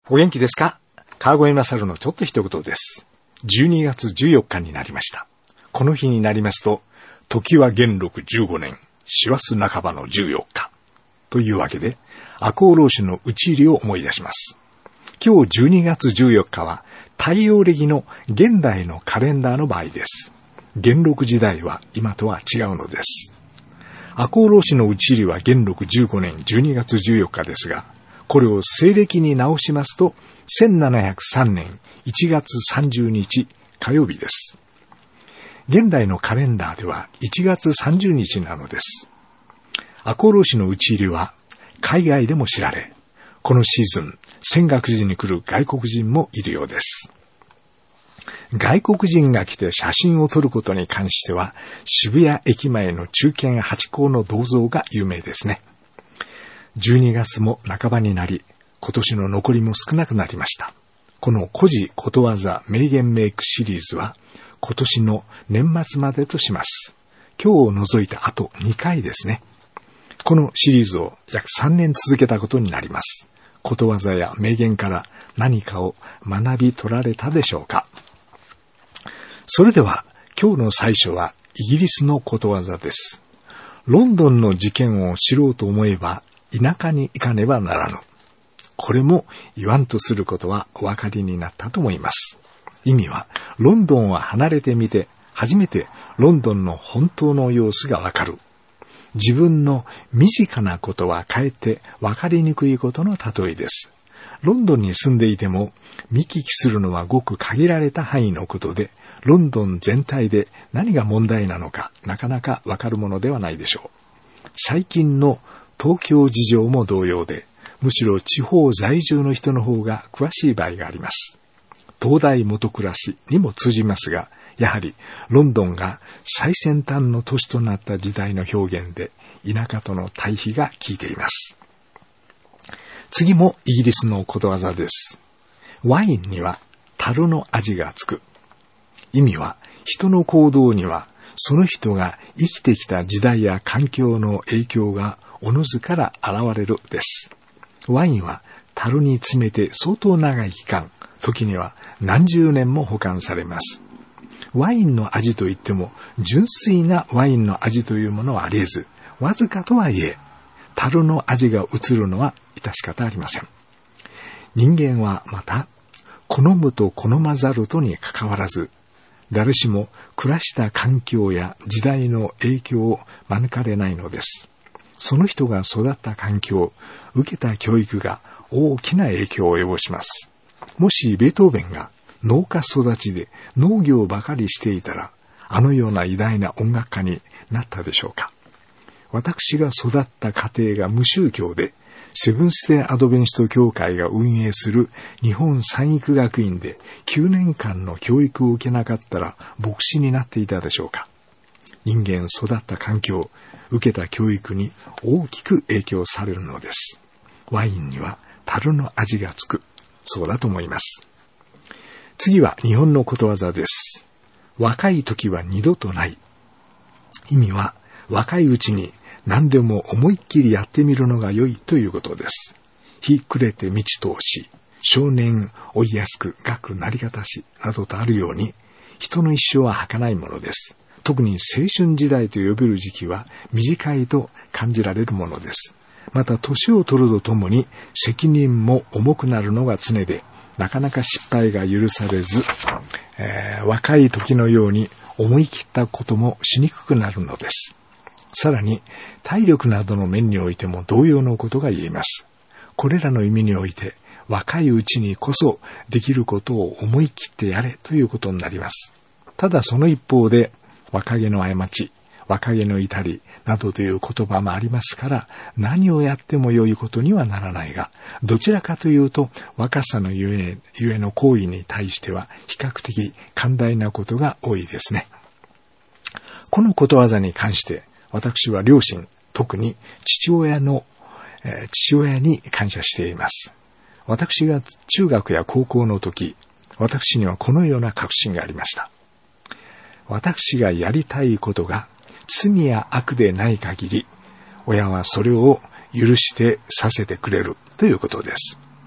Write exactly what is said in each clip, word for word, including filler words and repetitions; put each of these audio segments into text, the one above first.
お元気ですか？川越勝のちょっと一言です。じゅうにがつじゅうよっかになりました。この日になりますと、時は元禄じゅうごねん、師走半ばのじゅうよっか。というわけで、赤穂浪士の討ち入りを思い出します。今日じゅうにがつじゅうよっかは、太陽暦の現代のカレンダーの場合です。元禄時代は今とは違うのです。赤穂浪士の討ち入りは元禄じゅうごねんじゅうにがつじゅうよっかですが、これを西暦に直しますと、せんななひゃくさんねんいちがつさんじゅうにち火曜日です。現代のカレンダーではいちがつさんじゅうにちなのです。赤穂浪士の討ち入りは海外でも知られ、このシーズン、泉岳寺に来る外国人もいるようです。外国人が来て写真を撮ることに関しては、渋谷駅前の中堅八甲の銅像が有名ですね。じゅうにがつも半ばになり、今年の残りも少なくなりました。この古事ことわざ名言メイクシリーズは、今年の年末までとします。今日を除いたあとにかいですね。このシリーズを約さんねん続けたことになります。ことわざや名言から何かを学び取られたでしょうか。それでは今日の最初はイギリスのことわざです。ロンドンの事件を知ろうと思えば田舎に行かねばならぬ。これも言わんとすることはお分かりになったと思います。意味はロンドンは離れてみて初めてロンドンの本当の様子がわかる。自分の身近なことはかえってわかりにくいことの例えです。ロンドンに住んでいても見聞きするのはごく限られた範囲のことで、ロンドン全体で何が問題なのかなかなかわかるものではないでしょう。最近の東京事情も同様で、むしろ地方在住の人の方が詳しい場合があります。東大元暮らしにも通じますが、やはりロンドンが最先端の都市となった時代の表現で田舎との対比が効いています。次もイギリスのことわざです。ワインには樽の味がつく。意味は人の行動にはその人が生きてきた時代や環境の影響がおのずから現れるです。ワインは樽に詰めて相当長い期間、時には何十年も保管されます。ワインの味といっても純粋なワインの味というものはあり得ず、わずかとはいえ、樽の味が移るのは致し方ありません。人間はまた、好むと好まざるとにかかわらず、誰しも暮らした環境や時代の影響を免れないのです。その人が育った環境、受けた教育が大きな影響を及ぼします。もしベートーベンが農家育ちで農業ばかりしていたら、あのような偉大な音楽家になったでしょうか。私が育った家庭が無宗教で、セブンステイアドベンチスト教会が運営する日本産育学院できゅうねんかんの教育を受けなかったら牧師になっていたでしょうか。人間育った環境、受けた教育に大きく影響されるのです。ワインには樽の味がつく。そうだと思います。次は日本のことわざです。若い時は二度とない。意味は若いうちに何でも思いっきりやってみるのが良いということです。日暮れて道通し、少年追いやすく学なりがたしなどとあるように、人の一生は儚いものです。特に青春時代と呼べる時期は短いと感じられるものです。また年を取るとともに責任も重くなるのが常で、なかなか失敗が許されず、えー、若い時のように思い切ったこともしにくくなるのです。さらに体力などの面においても同様のことが言えます。これらの意味において、若いうちにこそできることを思い切ってやれということになります。ただその一方で、若気の過ち、若気の至りなどという言葉もありますから、何をやっても良いことにはならないが、どちらかというと若さのゆえ、ゆえの行為に対しては比較的寛大なことが多いですね。このことわざに関して私は両親、特に父親の、えー、父親に感謝しています。私が中学や高校の時、私にはこのような確信がありました。私がやりたいことが罪や悪でない限り、親はそれを許してさせてくれるということです。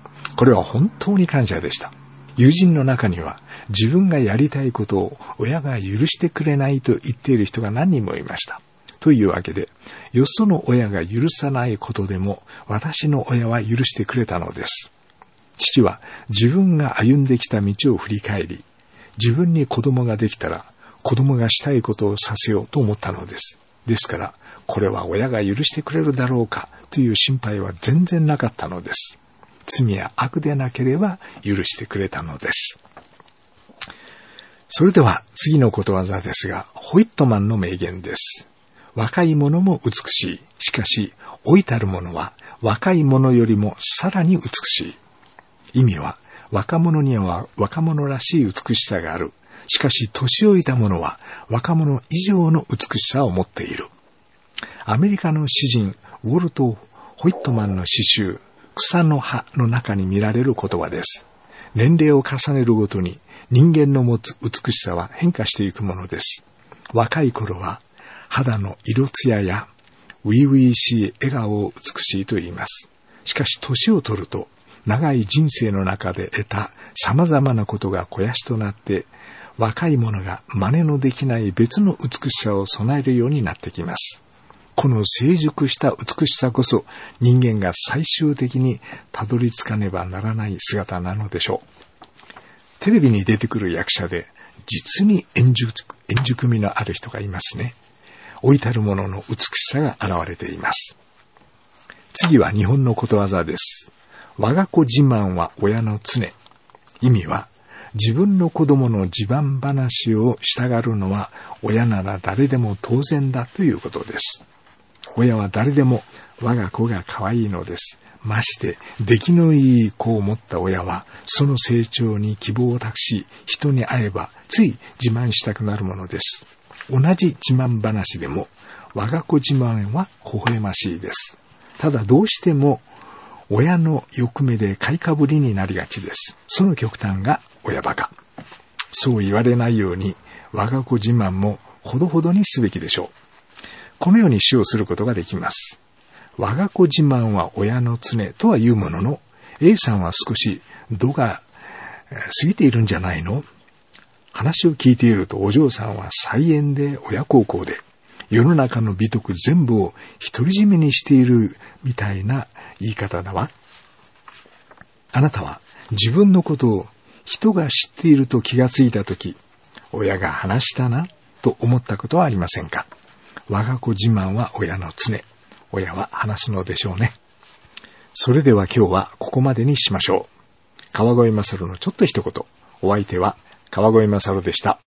これは本当に感謝でした。友人の中には自分がやりたいことを親が許してくれないと言っている人が何人もいました。というわけで、よその親が許さないことでも私の親は許してくれたのです。父は自分が歩んできた道を振り返り、自分に子供ができたら子供がしたいことをさせようと思ったのです。ですから、これは親が許してくれるだろうかという心配は全然なかったのです。罪や悪でなければ許してくれたのです。それでは次のことわざですが、ホイットマンの名言です。若い者も美しい。しかし、老いたる者は若い者よりもさらに美しい。意味は、若者には若者らしい美しさがある。しかし、年老いた者は若者以上の美しさを持っている。アメリカの詩人、ウォルト・ホイットマンの詩集、草の葉の中に見られる言葉です。年齢を重ねるごとに人間の持つ美しさは変化していくものです。若い頃は肌の色艶や初々しい笑顔を美しいと言います。しかし年を取ると長い人生の中で得た様々なことが肥やしとなって若い者が真似のできない別の美しさを備えるようになってきます。この成熟した美しさこそ人間が最終的にたどり着かねばならない姿なのでしょう。テレビに出てくる役者で実に円熟、円熟味のある人がいますね。老いたる者の美しさが現れています。次は日本のことわざです。我が子自慢は親の常。意味は、自分の子供の自慢話をしたがるのは親なら誰でも当然だということです。親は誰でも我が子が可愛いのです。まして出来のいい子を持った親はその成長に希望を託し、人に会えばつい自慢したくなるものです。同じ自慢話でも我が子自慢は微笑ましいです。ただどうしても親の欲目で買いかぶりになりがちです。その極端が親バカ。そう言われないように我が子自慢もほどほどにすべきでしょう。このように使用することができます。我が子自慢は親の常とは言うものの、A さんは少し度が過ぎているんじゃないの？話を聞いているとお嬢さんは菜園で親孝行で、世の中の美徳全部を独り占めにしているみたいな言い方だわ。あなたは自分のことを人が知っていると気がついたとき、親が話したなと思ったことはありませんか？我が子自慢は親の常。親は話すのでしょうね。それでは今日はここまでにしましょう。川越勝のちょっと一言。お相手は川越勝でした。